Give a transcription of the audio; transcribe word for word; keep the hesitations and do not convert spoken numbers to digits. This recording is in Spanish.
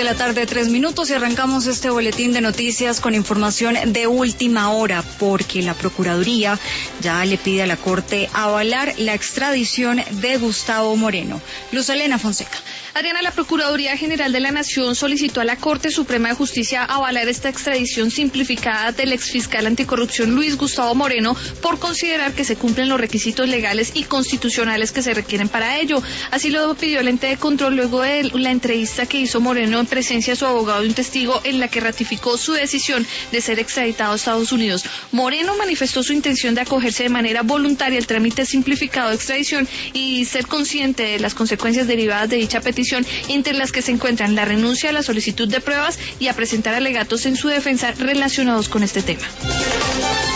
de la tarde, tres minutos, y arrancamos este boletín de noticias con información de última hora, porque la Procuraduría ya le pide a la Corte avalar la extradición de Gustavo Moreno. Luz Elena Fonseca. Adriana, la Procuraduría General de la Nación solicitó a la Corte Suprema de Justicia avalar esta extradición simplificada del exfiscal anticorrupción Luis Gustavo Moreno por considerar que se cumplen los requisitos legales y constitucionales que se requieren para ello. Así lo pidió el ente de control luego de la entrevista que hizo Moreno en presencia de su abogado y un testigo, en la que ratificó su decisión de ser extraditado a Estados Unidos. Moreno manifestó su intención de acogerse de manera voluntaria al trámite simplificado de extradición y ser consciente de las consecuencias derivadas de dicha petición, entre las que se encuentran la renuncia a la solicitud de pruebas y a presentar alegatos en su defensa relacionados con este tema.